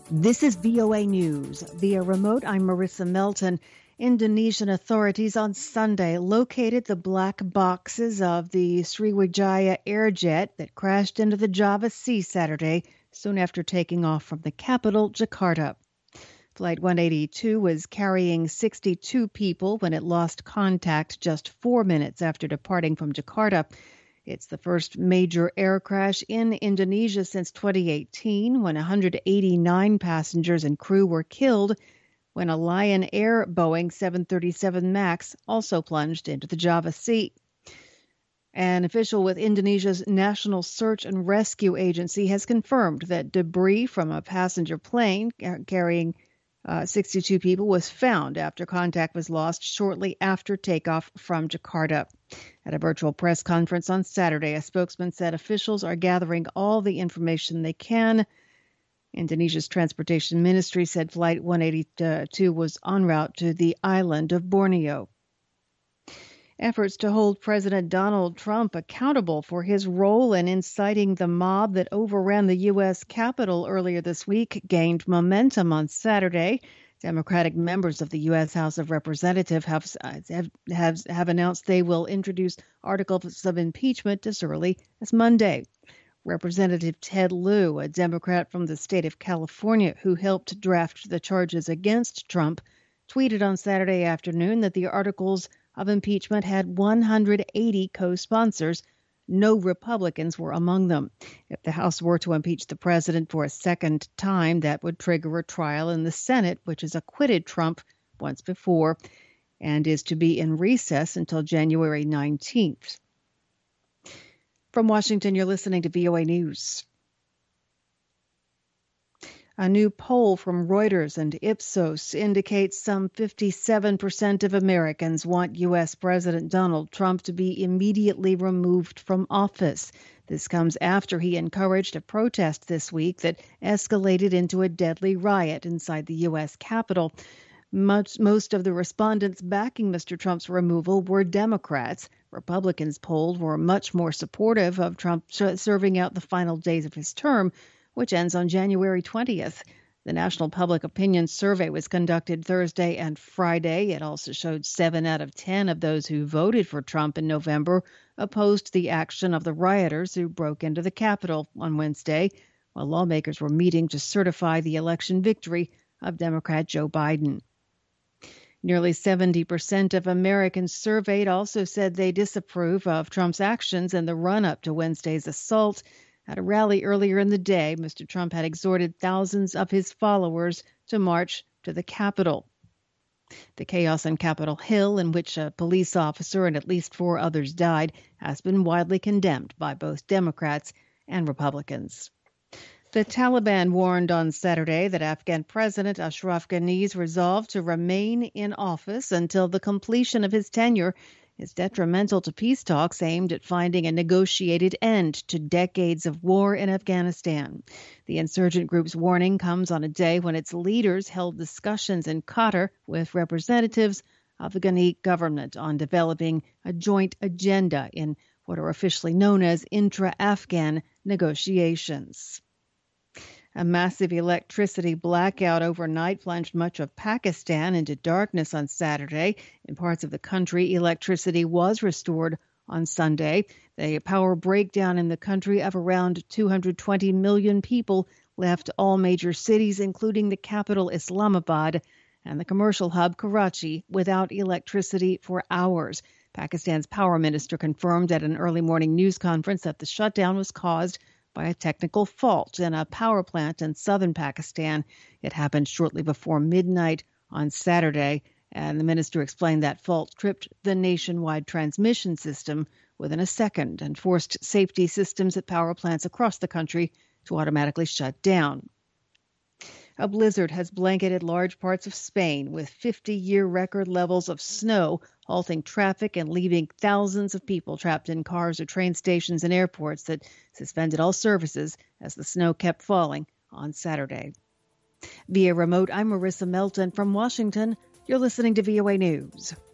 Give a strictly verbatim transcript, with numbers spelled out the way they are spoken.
This is V O A News. Via remote, I'm Marissa Melton. Indonesian authorities on Sunday located the black boxes of the Sriwijaya Airjet that crashed into the Java Sea Saturday, soon after taking off from the capital, Jakarta. Flight one eighty-two was carrying sixty-two people when it lost contact just four minutes after departing from Jakarta. It's the first major air crash in Indonesia since twenty eighteen, when one hundred eighty-nine passengers and crew were killed when a Lion Air Boeing seven thirty-seven MAX also plunged into the Java Sea. An official with Indonesia's National Search and Rescue Agency has confirmed that debris from a passenger plane carrying Uh, sixty-two people was found after contact was lost shortly after takeoff from Jakarta. At a virtual press conference on Saturday, a spokesman said officials are gathering all the information they can. Indonesia's transportation ministry said Flight one eighty-two was en route to the island of Borneo. Efforts to hold President Donald Trump accountable for his role in inciting the mob that overran the U S Capitol earlier this week gained momentum on Saturday. Democratic members of the U S House of Representatives have, have, have, have announced they will introduce articles of impeachment as early as Monday. Representative Ted Lieu, a Democrat from the state of California who helped draft the charges against Trump, tweeted on Saturday afternoon that the articles of impeachment had one hundred eighty co-sponsors. No Republicans were among them. If the House were to impeach the president for a second time, that would trigger a trial in the Senate, which has acquitted Trump once before and is to be in recess until January nineteenth. From Washington, you're listening to V O A News. A new poll from Reuters and Ipsos indicates some fifty-seven percent of Americans want U S. President Donald Trump to be immediately removed from office. This comes after he encouraged a protest this week that escalated into a deadly riot inside the U S. Capitol. Most, most of the respondents backing Mister Trump's removal were Democrats. Republicans polled were much more supportive of Trump serving out the final days of his term, which ends on January twentieth. The National Public Opinion Survey was conducted Thursday and Friday. It also showed seven out of ten of those who voted for Trump in November opposed the action of the rioters who broke into the Capitol on Wednesday, while lawmakers were meeting to certify the election victory of Democrat Joe Biden. Nearly seventy percent of Americans surveyed also said they disapprove of Trump's actions in the run-up to Wednesday's assault. At a rally earlier in the day, Mister Trump had exhorted thousands of his followers to march to the Capitol. The chaos on Capitol Hill, in which a police officer and at least four others died, has been widely condemned by both Democrats and Republicans. The Taliban warned on Saturday that Afghan President Ashraf Ghani's resolve to remain in office until the completion of his tenure is detrimental to peace talks aimed at finding a negotiated end to decades of war in Afghanistan. The insurgent group's warning comes on a day when its leaders held discussions in Qatar with representatives of the Ghani government on developing a joint agenda in what are officially known as intra-Afghan negotiations. A massive electricity blackout overnight plunged much of Pakistan into darkness on Saturday. In parts of the country, electricity was restored on Sunday. The power breakdown in the country of around two hundred twenty million people left all major cities, including the capital Islamabad and the commercial hub Karachi, without electricity for hours. Pakistan's power minister confirmed at an early morning news conference that the shutdown was caused by a technical fault in a power plant in southern Pakistan. It happened shortly before midnight on Saturday, and the minister explained that fault tripped the nationwide transmission system within a second and forced safety systems at power plants across the country to automatically shut down. A blizzard has blanketed large parts of Spain with fifty-year record levels of snow, halting traffic and leaving thousands of people trapped in cars or train stations and airports that suspended all services as the snow kept falling on Saturday. Via remote, I'm Marissa Melton from Washington. You're listening to V O A News.